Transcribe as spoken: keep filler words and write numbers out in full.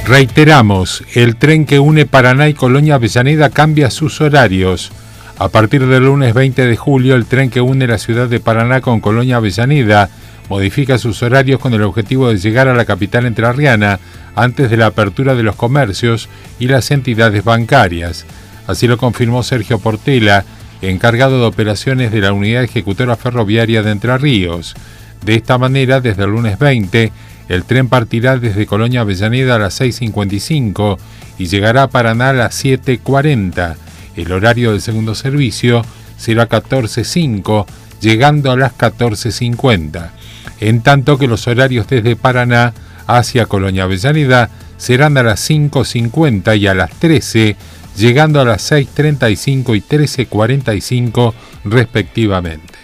Reiteramos, el tren que une Paraná y Colonia Avellaneda cambia sus horarios. A partir del lunes veinte de julio, el tren que une la ciudad de Paraná con Colonia Avellaneda modifica sus horarios con el objetivo de llegar a la capital entrerriana antes de la apertura de los comercios y las entidades bancarias. Así lo confirmó Sergio Portela, encargado de operaciones de la Unidad Ejecutora Ferroviaria de Entre Ríos. De esta manera, desde el lunes veinte, el tren partirá desde Colonia Avellaneda a las seis cincuenta y cinco y llegará a Paraná a las siete cuarenta. El horario del segundo servicio será catorce cinco, llegando a las catorce cincuenta. En tanto que los horarios desde Paraná hacia Colonia Avellaneda serán a las cinco cincuenta y a las trece, llegando a las seis treinta y cinco y trece cuarenta y cinco respectivamente.